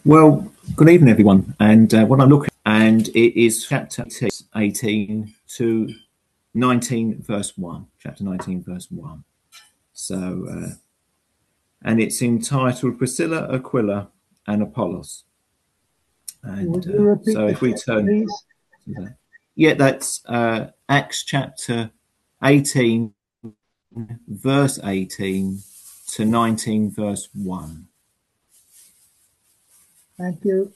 Well, good evening, everyone. And what I'm looking at, and it is chapter 18 to 19, verse 1. Chapter 19, verse 1. And it's entitled Priscilla, Aquila, and Apollos. And Would you repeat so if we turn please? to that. Yeah, that's Acts chapter 18, verse 18 to 19, verse 1. Thank you.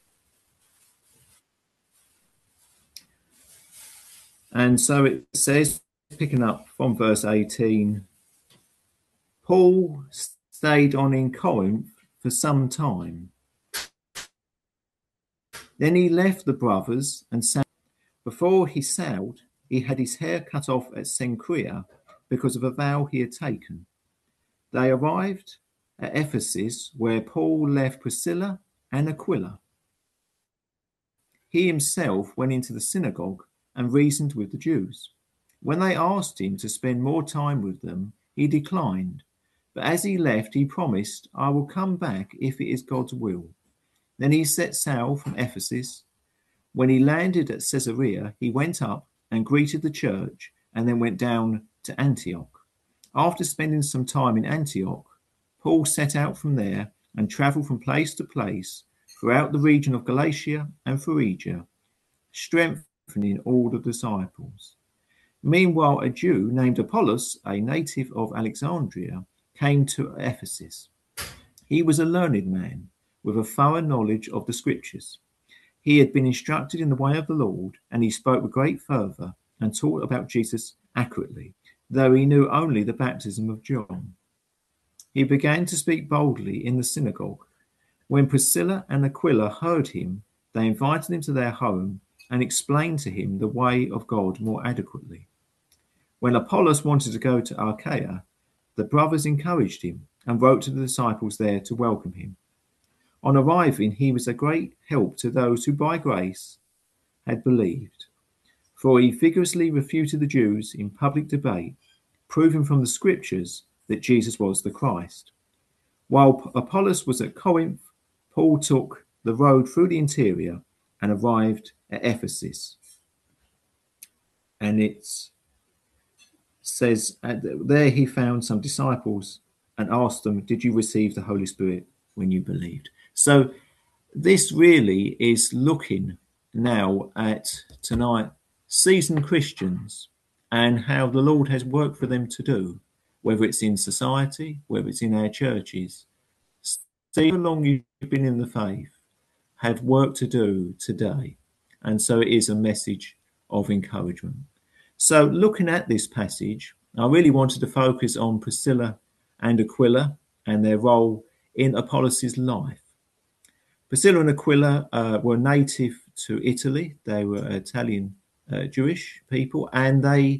And so it says, picking up from verse 18, Paul stayed on in Corinth for some time. Then he left the brothers and sailed. Before he sailed, he had his hair cut off at Cenchrea because of a vow he had taken. They arrived at Ephesus, where Paul left Priscilla and Aquila. He himself went into the synagogue and reasoned with the Jews. When they asked him to spend more time with them, he declined. But as he left, he promised, I will come back if it is God's will. Then he set sail from Ephesus. When he landed at Caesarea, he went up and greeted the church and then went down to Antioch. After spending some time in Antioch, Paul set out from there and travelled from place to place throughout the region of Galatia and Phrygia, strengthening all the disciples. Meanwhile, a Jew named Apollos, a native of Alexandria, came to Ephesus. He was a learned man with a thorough knowledge of the scriptures. He had been instructed in the way of the Lord, and he spoke with great fervour and taught about Jesus accurately, though he knew only the baptism of John. He began to speak boldly in the synagogue. When Priscilla and Aquila heard him, they invited him to their home and explained to him the way of God more adequately. When Apollos wanted to go to Achaia, the brothers encouraged him and wrote to the disciples there to welcome him. On arriving, he was a great help to those who by grace had believed, for he vigorously refuted the Jews in public debate, proving from the scriptures that Jesus was the Christ. While Apollos was at Corinth, Paul took the road through the interior and arrived at Ephesus. And it says there he found some disciples and asked them, did you receive the Holy Spirit when you believed? So this really is looking now at tonight seasoned Christians and how the Lord has worked for them to do, whether it's in society, whether it's in our churches. See how long you've been in the faith, have work to do today. And so it is a message of encouragement. So looking at this passage, I really wanted to focus on Priscilla and Aquila and their role in Apollos' life. Priscilla and Aquila were native to Italy. They were Italian Jewish people, and they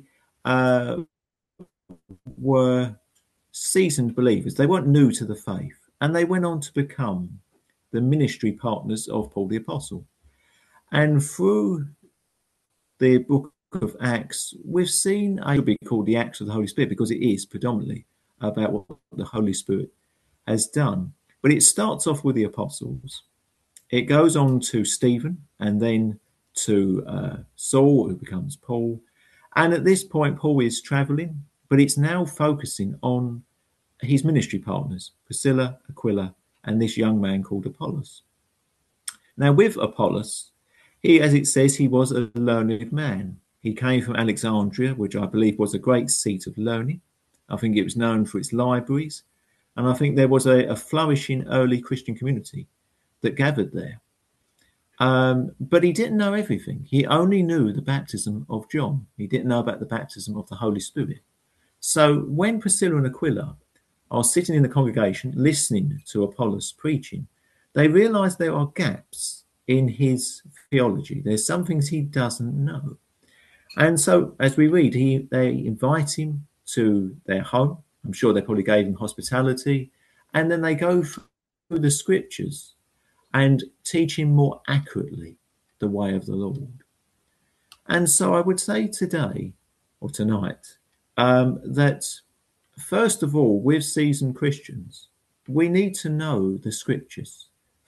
were seasoned believers. They weren't new to the faith, and they went on to become the ministry partners of Paul the Apostle. And through the book of Acts, we've seen it should be called the Acts of the Holy Spirit because it is predominantly about what the Holy Spirit has done. But it starts off with the apostles. It goes on to Stephen and then to Saul, who becomes Paul. And at this point, Paul is traveling, but it's now focusing on his ministry partners, Priscilla, Aquila, and this young man called Apollos. Now, with Apollos, he, as it says, he was a learned man. He came from Alexandria, which I believe was a great seat of learning. I think it was known for its libraries. And I think there was a flourishing early Christian community that gathered there. But he didn't know everything. He only knew the baptism of John. He didn't know about the baptism of the Holy Spirit. So when Priscilla and Aquila are sitting in the congregation listening to Apollos preaching, they realize there are gaps in his theology. There's some things he doesn't know. And so as we read, they invite him to their home. I'm sure they probably gave him hospitality. And then they go through the scriptures and teach him more accurately the way of the Lord. And so I would say today or tonight that first of all, with seasoned Christians, we need to know the scriptures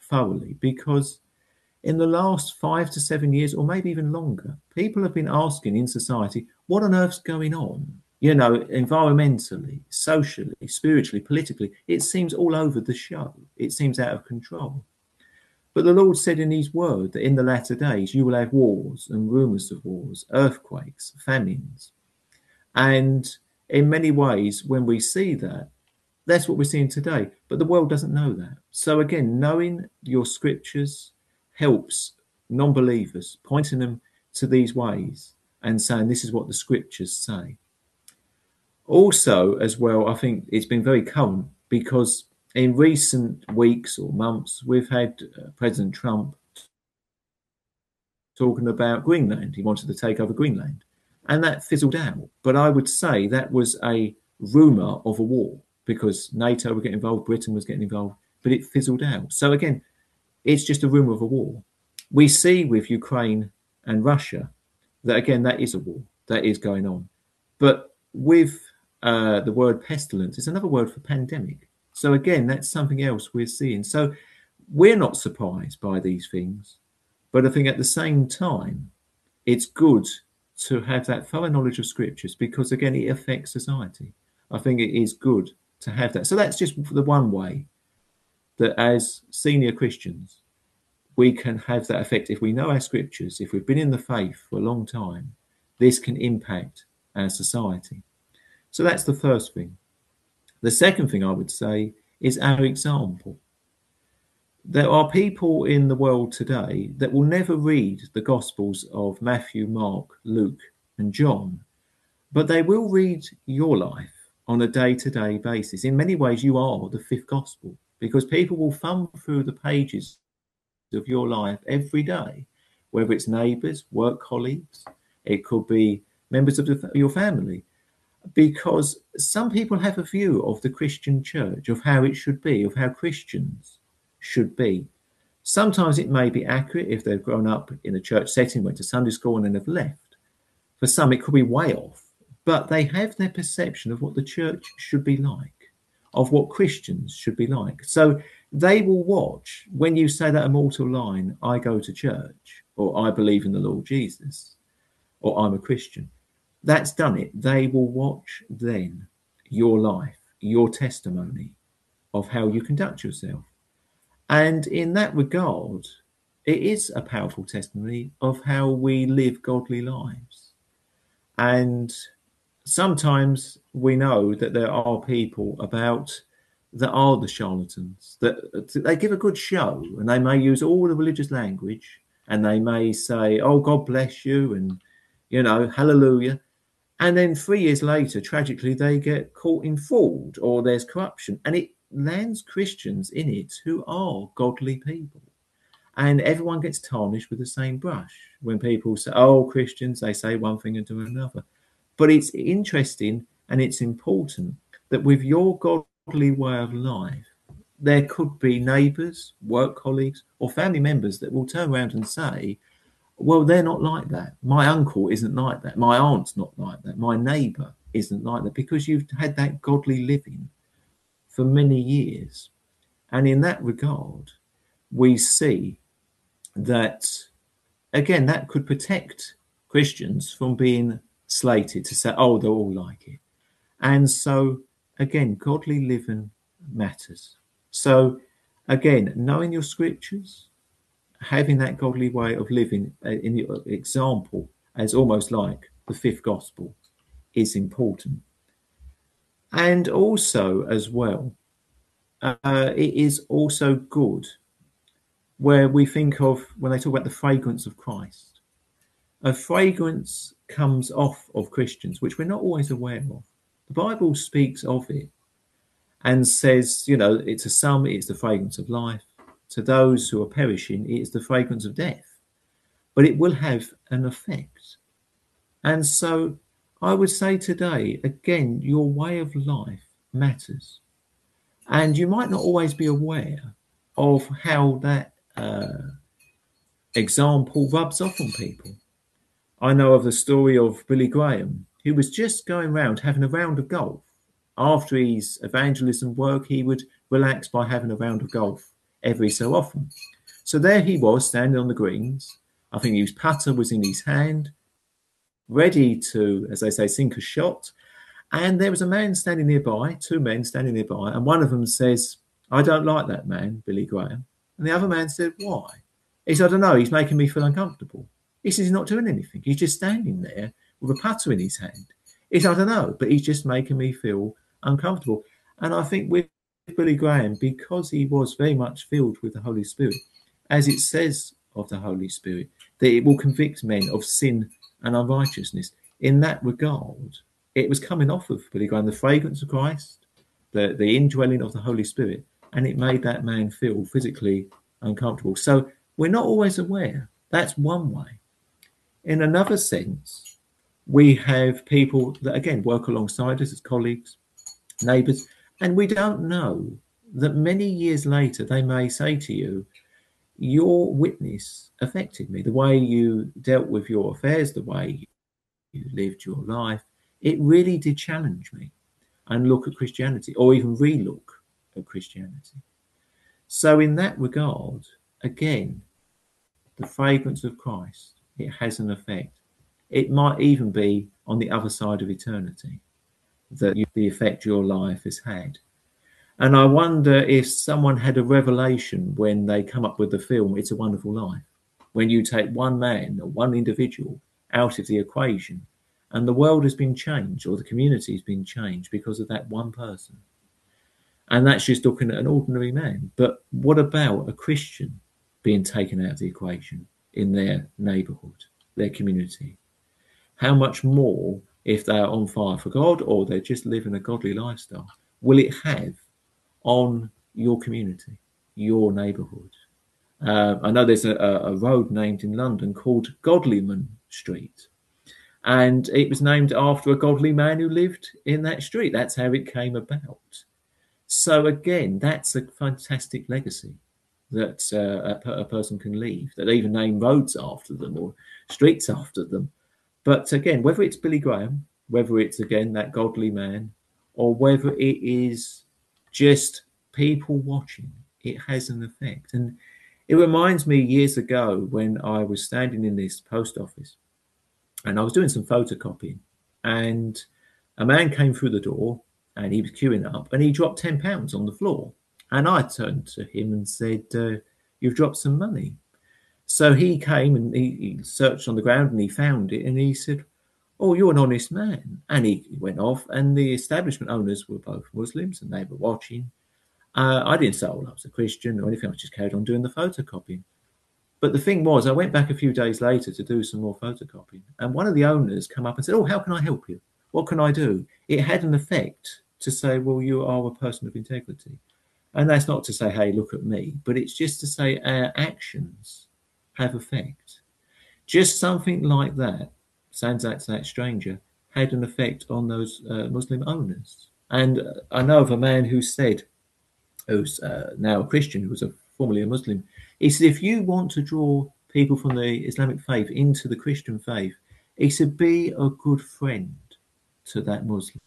thoroughly, because in the last 5 to 7 years, or maybe even longer, people have been asking in society, what on earth's going on? You know, environmentally, socially, spiritually, politically, it seems all over the show. It seems out of control. But the Lord said in his word that in the latter days you will have wars and rumors of wars, earthquakes, famines. And in many ways, when we see that, that's what we're seeing today. But the world doesn't know that. So again, knowing your scriptures helps non-believers, pointing them to these ways and saying this is what the scriptures say. Also, as well, I think it's been very current because in recent weeks or months, we've had President Trump talking about Greenland. He wanted to take over Greenland, and that fizzled out. But I would say that was a rumour of a war because NATO were getting involved, Britain was getting involved, but it fizzled out. So again, it's just a rumour of a war. We see with Ukraine and Russia that, again, that is a war that is going on. But with the word pestilence, it's another word for pandemic. So again, that's something else we're seeing. So we're not surprised by these things. But I think at the same time, it's good to have that thorough knowledge of scriptures because, again, it affects society. I think it is good to have that. So that's just the one way that as senior Christians, we can have that effect. If we know our scriptures, if we've been in the faith for a long time, this can impact our society. So that's the first thing. The second thing I would say is our example. There are people in the world today that will never read the Gospels of Matthew, Mark, Luke, and John, but they will read your life on a day-to-day basis. In many ways, you are the fifth Gospel because people will thumb through the pages of your life every day, whether it's neighbours, work colleagues, it could be members of your family, because some people have a view of the Christian church, of how it should be, of how Christians should be. Sometimes it may be accurate if they've grown up in a church setting, went to Sunday school and then have left. For some, it could be way off, but they have their perception of what the church should be like, of what Christians should be like. So they will watch when you say that immortal line, I go to church, or I believe in the Lord Jesus, or I'm a Christian. That's done it. They will watch then your life, your testimony of how you conduct yourself. And in that regard, it is a powerful testimony of how we live godly lives. And sometimes we know that there are people about that are the charlatans, that they give a good show and they may use all the religious language and they may say, oh, God bless you, and, you know, hallelujah. And then 3 years later, tragically, they get caught in fraud or there's corruption. And it lands Christians in it who are godly people. And everyone gets tarnished with the same brush. When people say, oh, Christians, they say one thing and do another. But it's interesting and it's important that with your godly way of life, there could be neighbours, work colleagues, or family members that will turn around and say, well, they're not like that. My uncle isn't like that. My aunt's not like that. My neighbour isn't like that, because you've had that godly living for many years. And in that regard, we see that, again, that could protect Christians from being slated to say, oh, they're all like it. And so, again, godly living matters. So, again, knowing your scriptures, having that godly way of living in the example as almost like the fifth gospel is important. And also, as well, it is also good where we think of, when they talk about the fragrance of Christ, a fragrance comes off of Christians, which we're not always aware of. The Bible speaks of it and says, you know, to some it's the fragrance of life. To those who are perishing, it's the fragrance of death. But it will have an effect. And so I would say today, again, your way of life matters. And you might not always be aware of how that example rubs off on people. I know of the story of Billy Graham, who was just going around having a round of golf. After his evangelism work, he would relax by having a round of golf every so often. So there he was standing on the greens. I think his putter was in his hand, ready to, as they say, sink a shot. And there was a man standing nearby, two men standing nearby, and one of them says, "I don't like that man, Billy Graham." And the other man said, "Why?" He said, "I don't know, he's making me feel uncomfortable." He says, "He's not doing anything. He's just standing there with a putter in his hand." He said, "I don't know, but he's just making me feel uncomfortable." And I think with Billy Graham, because he was very much filled with the Holy Spirit, as it says of the Holy Spirit, that it will convict men of sin and unrighteousness. In that regard, it was coming off of Billy Graham, the fragrance of Christ, the indwelling of the Holy Spirit, and it made that man feel physically uncomfortable. So we're not always aware. That's one way. In another sense, we have people that, again, work alongside us as colleagues, neighbours, and we don't know that many years later they may say to you, "Your witness affected me. The way you dealt with your affairs, the way you lived your life, it really did challenge me and look at Christianity, or even re-look at Christianity." So in that regard, again, the fragrance of Christ, it has an effect. It might even be on the other side of eternity that the effect your life has had. And I wonder if someone had a revelation when they come up with the film It's a Wonderful Life, when you take one man or one individual out of the equation and the world has been changed, or the community has been changed because of that one person. And that's just looking at an ordinary man. But what about a Christian being taken out of the equation in their neighbourhood, their community? How much more, if they are on fire for God or they're just living a godly lifestyle, will it have on your community, your neighbourhood? I know there's a road named in London called Godlyman Street, and it was named after a godly man who lived in that street. That's how it came about. So again, that's a fantastic legacy that a person can leave, that they even name roads after them or streets after them. But again, whether it's Billy Graham, whether it's, again, that godly man, or whether it is just people watching, it has an effect. And it reminds me years ago when I was standing in this post office and I was doing some photocopying, and a man came through the door and he was queuing up and he dropped £10 on the floor. And I turned to him and said, "You've dropped some money." So he came and he searched on the ground and he found it and he said, "Oh, you're an honest man." And he went off, and the establishment owners were both Muslims and they were watching. I didn't say, "Oh, I was a Christian" or anything. I just carried on doing the photocopying. But the thing was, I went back a few days later to do some more photocopying, and one of the owners came up and said, "Oh, how can I help you? What can I do?" It had an effect to say, "Well, you are a person of integrity." And that's not to say, "Hey, look at me," but it's just to say our actions have effect. Just something like that, sounds like that stranger, had an effect on those Muslim owners. And I know of a man who said, who's now a Christian, who was formerly a Muslim, he said, if you want to draw people from the Islamic faith into the Christian faith, he said, be a good friend to that Muslim.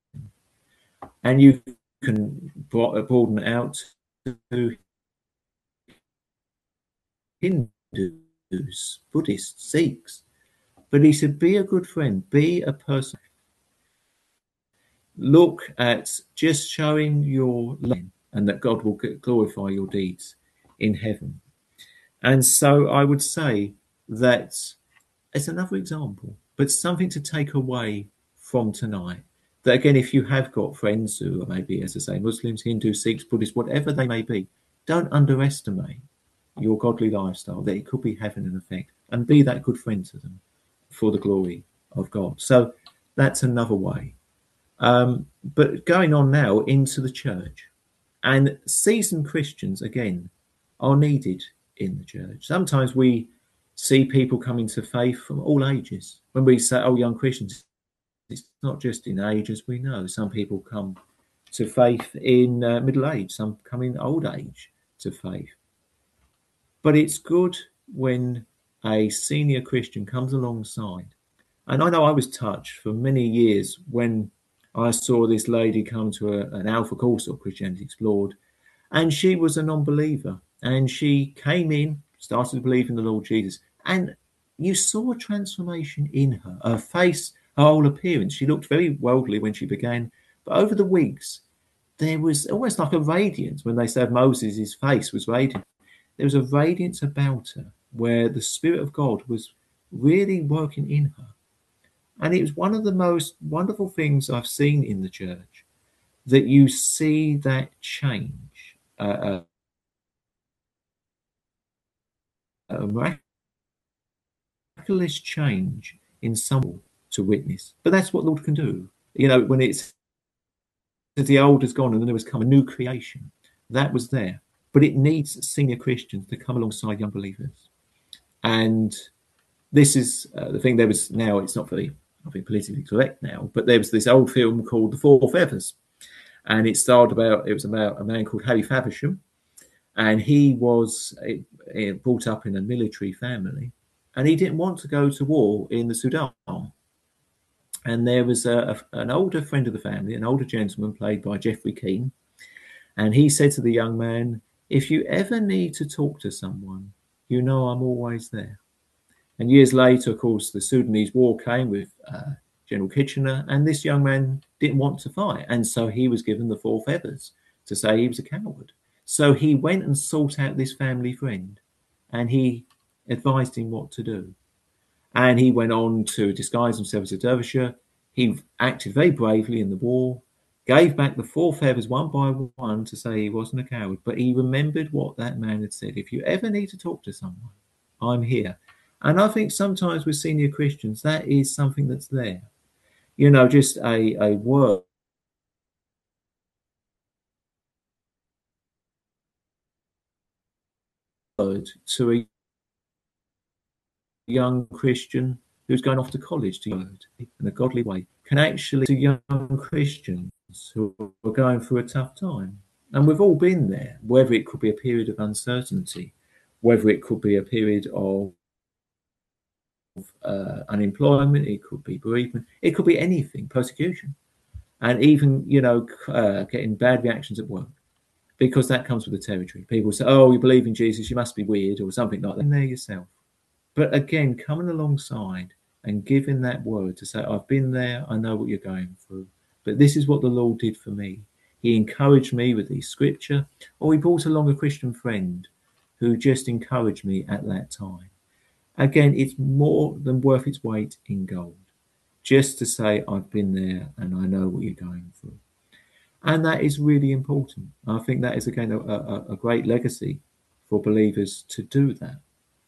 And you can broaden it out to Hindus, Buddhists, Sikhs. But he said, be a good friend, be a person. Look at just showing your love, and that God will glorify your deeds in heaven. And so I would say that it's another example, but something to take away from tonight. That again, if you have got friends who are maybe, as I say, Muslims, Hindus, Sikhs, Buddhists, whatever they may be, don't underestimate your godly lifestyle, that it could be having an effect, and be that good friend to them for the glory of God. So that's another way. But going on now into the church, and seasoned Christians, again, are needed in the church. Sometimes we see people coming to faith from all ages. When we say, oh, young Christians, it's not just in age, as we know. Some people come to faith in middle age, some come in old age to faith. But it's good when a senior Christian comes alongside. And I know I was touched for many years when I saw this lady come to an Alpha course of Christianity Explored, And she was a non-believer, and she came in, started to believe in the Lord Jesus, and you saw a transformation in her. Her face, her whole appearance. She looked very worldly when she began, but over the weeks, there was almost like a radiance. When they said Moses' face was radiant, there was a radiance about her where the Spirit of God was really working in her. And it was one of the most wonderful things I've seen in the church, that you see that change, a miraculous change in someone to witness. But that's what Lord can do. You know, when it's the old is gone and then there was come a new creation, that was there. But it needs senior Christians to come alongside young believers. And this is the thing. There was now, it's not very, I think, politically correct now, but there was this old film called The Four Feathers. And it was about a man called Harry Faversham. And he was brought up in a military family. And he didn't want to go to war in the Sudan. And there was an older friend of the family, an older gentleman played by Jeffrey Keane. And he said to the young man, if you ever need to talk to someone, you know I'm always there. And years later, of course, the Sudanese war came with General Kitchener, and this young man didn't want to fight. And so he was given the four feathers to say he was a coward. So he went and sought out this family friend, and he advised him what to do. And he went on to disguise himself as a dervisher. He acted very bravely in the war, gave back the four feathers one by one to say he wasn't a coward. But he remembered what that man had said. If you ever need to talk to someone, I'm here. And I think sometimes with senior Christians, that is something that's there. You know, just a word to a young Christian who's going off to college to word in a godly way can actually to young Christians who are going through a tough time. And we've all been there, whether it could be a period of uncertainty, whether it could be a period of unemployment, it could be bereavement, it could be anything, persecution, and even, you know, getting bad reactions at work, because that comes with the territory. People say, oh, you believe in Jesus, you must be weird, or something like that. In there yourself. But again, coming alongside and giving that word to say, I've been there, I know what you're going through, but this is what the Lord did for me. He encouraged me with the scripture, or he brought along a Christian friend who just encouraged me at that time. Again, it's more than worth its weight in gold, just to say, I've been there and I know what you're going through. And that is really important. I think that is, again, a great legacy for believers to do that.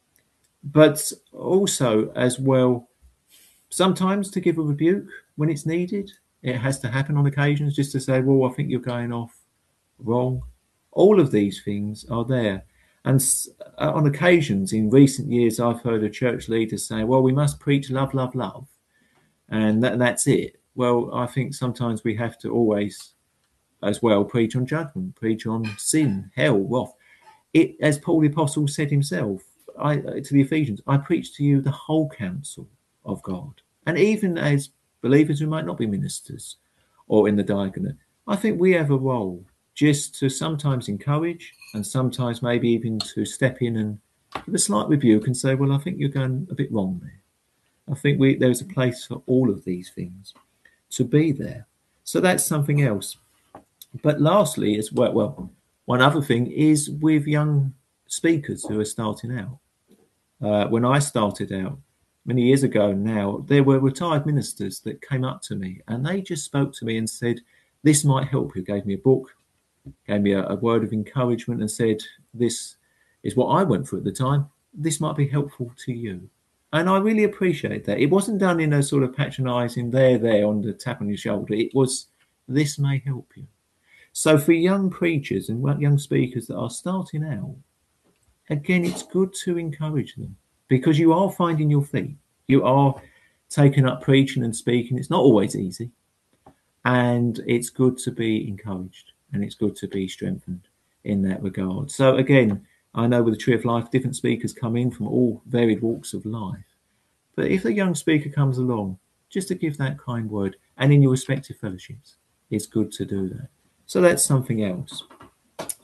But also, as well, sometimes to give a rebuke when it's needed. It has to happen on occasions, just to say, well, I think you're going off wrong. All of these things are there. And on occasions in recent years, I've heard a church leader say, well, we must preach love, love, love. And that's it. Well, I think sometimes we have to always, as well, preach on judgment, preach on sin, hell, wrath. It, as Paul the Apostle said himself to the Ephesians, I preach to you the whole counsel of God. And even as believers who might not be ministers or in the diaconate, I think we have a role just to sometimes encourage and sometimes maybe even to step in and give a slight rebuke and say, well, I think you're going a bit wrong there. I think there's a place for all of these things to be there. So that's something else. But lastly, as well, one other thing is with young speakers who are starting out. When I started out many years ago now, there were retired ministers that came up to me and they just spoke to me and said, this might help you. Gave me a book, gave me a word of encouragement and said, this is what I went through at the time. This might be helpful to you. And I really appreciate that. It wasn't done in a sort of patronizing there on the tap on your shoulder. It was, this may help you. So for young preachers and young speakers that are starting out, again, it's good to encourage them because you are finding your feet. You are taking up preaching and speaking. It's not always easy. And it's good to be encouraged and it's good to be strengthened in that regard. So again, I know with the Tree of Life, different speakers come in from all varied walks of life. But if a young speaker comes along, just to give that kind word, and in your respective fellowships, it's good to do that. So that's something else.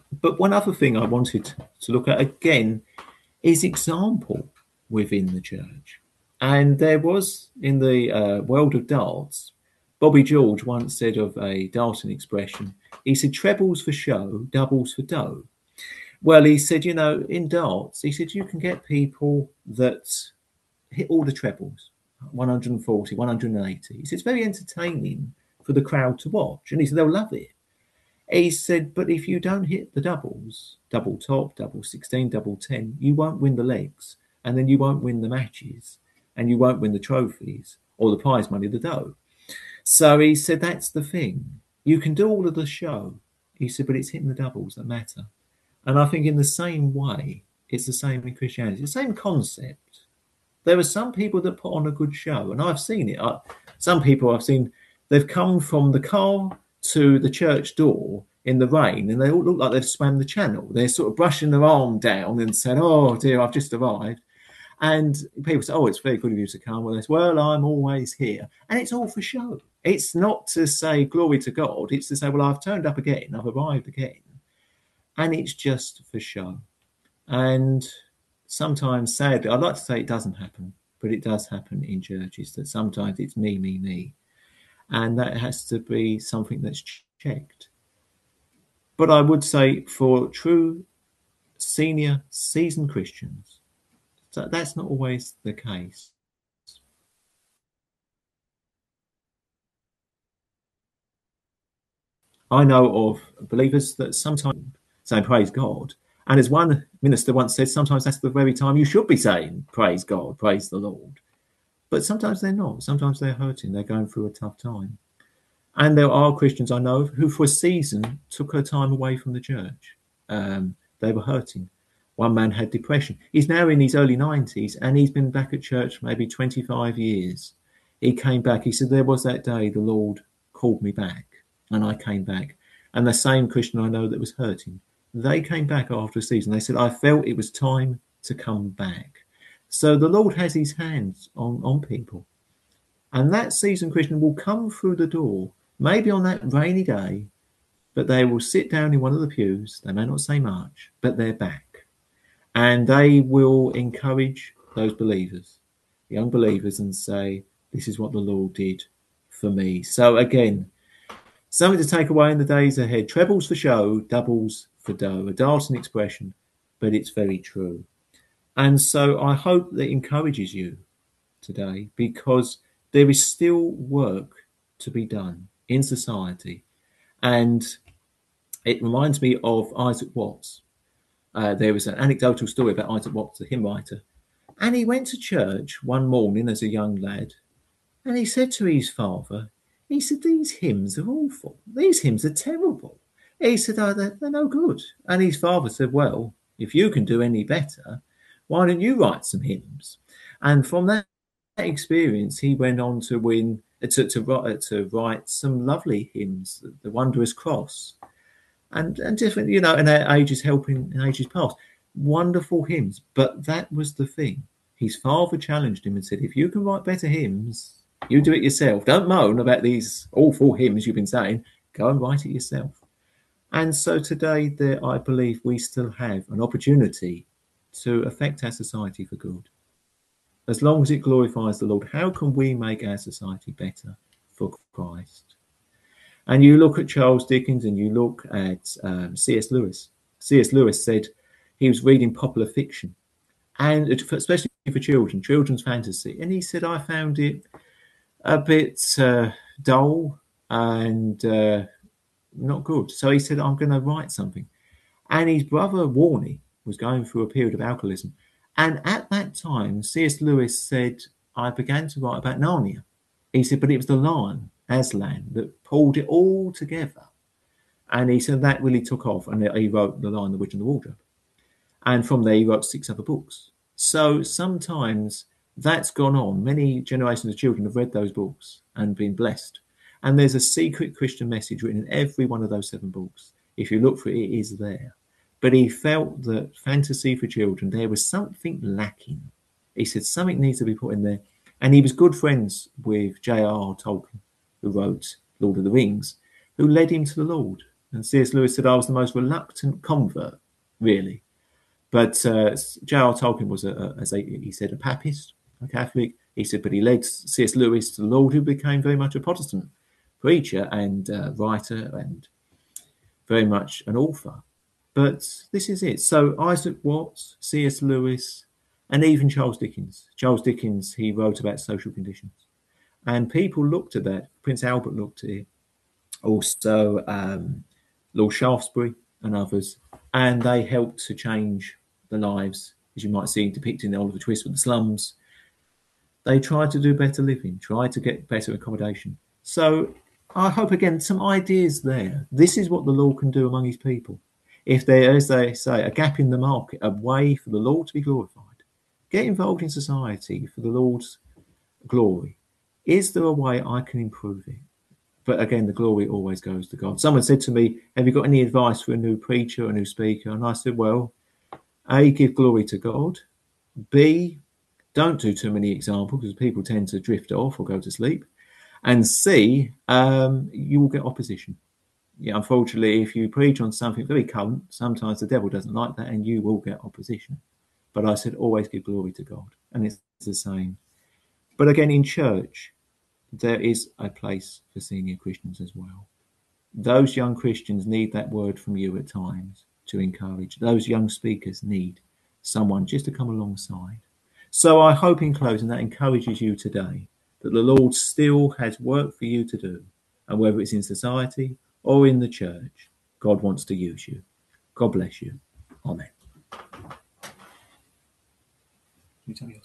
But one other thing I wanted to look at again is example within the church. And there was in the world of darts, Bobby George once said of a darting expression, he said, trebles for show, doubles for dough. Well, he said, you know, in darts, he said, you can get people that hit all the trebles, 140, 180. He said, it's very entertaining for the crowd to watch. And he said, they'll love it. He said, but if you don't hit the doubles, double top, double 16, double 10, you won't win the legs. And then you won't win the matches. And you won't win the trophies or the prize money, the dough. So he said, that's the thing. You can do all of the show. He said, but it's hitting the doubles that matter. And I think in the same way, it's the same in Christianity. It's the same concept. There are some people that put on a good show, and I've seen it. Some people I've seen, they've come from the car to the church door in the rain, and they all look like they've swam the channel. They're sort of brushing their arm down and said, oh dear, I've just arrived. And people say, oh, it's very good of you to come with us. Well, I'm always here. And it's all for show. It's not to say glory to God. It's to say, well, I've turned up again. I've arrived again. And it's just for show. And sometimes, sadly, I'd like to say it doesn't happen, but it does happen in churches that sometimes it's me, me, me. And that has to be something that's checked. But I would say for true senior seasoned Christians, that's not always the case. I know of believers that sometimes say praise God, and as one minister once said, sometimes that's the very time you should be saying praise God, praise the Lord. But sometimes they're not. Sometimes they're hurting. They're going through a tough time. And there are Christians I know who for a season took her time away from the church. They were hurting. One man had depression. He's now in his early 90s and he's been back at church maybe 25 years. He came back. He said, there was that day the Lord called me back and I came back. And the same Christian I know that was hurting, they came back after a season. They said, I felt it was time to come back. So the Lord has his hands on people. And that seasoned Christian will come through the door, maybe on that rainy day, but they will sit down in one of the pews. They may not say much, but they're back. And they will encourage those believers, young believers, and say, this is what the Lord did for me. So again, something to take away in the days ahead. Trebles for show, doubles for dough. A darting expression, but it's very true. And so I hope that encourages you today, because there is still work to be done in society. And it reminds me of Isaac Watts. There was an anecdotal story about Isaac Watts, the hymn writer. And he went to church one morning as a young lad, and he said to his father, he said, these hymns are awful. These hymns are terrible. He said, oh, they're no good. And his father said, well, if you can do any better, why don't you write some hymns? And from that experience, he went on to write some lovely hymns, the Wondrous Cross, and different, you know, and ages helping in ages past, wonderful hymns. But that was the thing. His father challenged him and said, if you can write better hymns, you do it yourself. Don't moan about these awful hymns you've been saying. Go and write it yourself. And so today, I believe we still have an opportunity to affect our society for good. As long as it glorifies the Lord, how can we make our society better for Christ? And you look at Charles Dickens and you look at C.S. Lewis. C.S. Lewis said he was reading popular fiction, and especially for children, children's fantasy. And he said, I found it a bit dull and not good. So he said, I'm going to write something. And his brother Warnie was going through a period of alcoholism. And at that time, C.S. Lewis said, I began to write about Narnia. He said, but it was the lion, Aslan, that pulled it all together. And he said that really took off. And he wrote The Lion, the Witch and the Wardrobe. And from there, he wrote 6 other books. So sometimes that's gone on. Many generations of children have read those books and been blessed. And there's a secret Christian message written in every one of those 7 books. If you look for it, it is there. But he felt that fantasy for children, there was something lacking. He said something needs to be put in there. And he was good friends with J.R.R. Tolkien, who wrote Lord of the Rings, who led him to the Lord. And C.S. Lewis said I was the most reluctant convert, really. But J.R. Tolkien was, he said, a papist, a Catholic. He said, but he led C.S. Lewis to the Lord, who became very much a Protestant preacher and writer and very much an author. But this is it. So Isaac Watts, C.S. Lewis, and even Charles Dickens. Charles Dickens, he wrote about social conditions. And people looked at that. Prince Albert looked at it. Also, Lord Shaftesbury and others. And they helped to change the lives, as you might see depicted in Oliver Twist with the slums. They tried to do better living, tried to get better accommodation. So I hope, again, some ideas there. This is what the Lord can do among his people. If there is, they say, a gap in the market, a way for the Lord to be glorified, get involved in society for the Lord's glory. Is there a way I can improve it? But again, the glory always goes to God. Someone said to me, have you got any advice for a new preacher, a new speaker? And I said, well, A, give glory to God. B, don't do too many examples because people tend to drift off or go to sleep. And C, you will get opposition. Yeah, unfortunately, if you preach on something very current, sometimes the devil doesn't like that and you will get opposition. But I said, always give glory to God. And it's the same. But again, in church, there is a place for senior Christians as well. Those young Christians need that word from you at times to encourage. Those young speakers need someone just to come alongside. So I hope in closing that encourages you today that the Lord still has work for you to do. And whether it's in society or in the church, God wants to use you. God bless you. Amen.